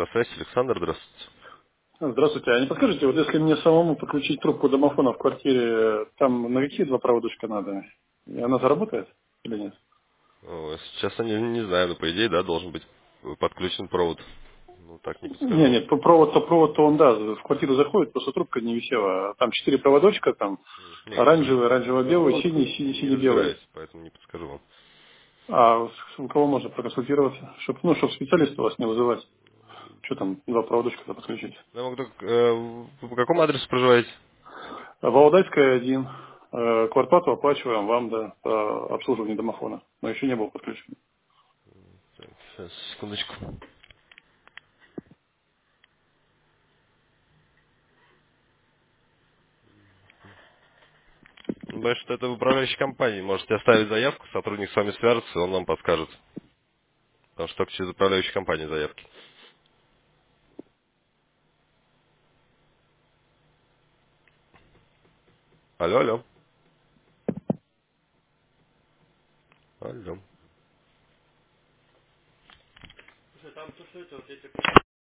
на связи Александр, здравствуйте. Здравствуйте. А не подскажете, вот если мне самому подключить трубку домофона в квартире, там на какие два проводочка надо? И она заработает или нет? Сейчас я не знаю, но по идее, да, должен быть подключен провод. Ну, так не Не, подскажу. нет, провод-то он, да, в квартиру заходит, просто трубка не висела. Там 4 проводочка, там Не, оранжевый, оранжево-белый, синий, синий, не синий-белый. разбираюсь, поэтому не подскажу вам. А у кого можно проконсультироваться? Чтоб специалиста вас не вызывать. Что там, два проводочка подключить? Ну, я могу вы по какому адресу проживаете? Валдайская, 1. Квартплату оплачиваем вам, да, по обслуживанию домофона. Но еще не был подключен. Так, сейчас, секундочку. Боюсь, что это в управляющей компании. Можете оставить заявку, сотрудник с вами свяжется, он вам подскажет. Потому что только через управляющую компанию заявки. Алло, алло. Алло.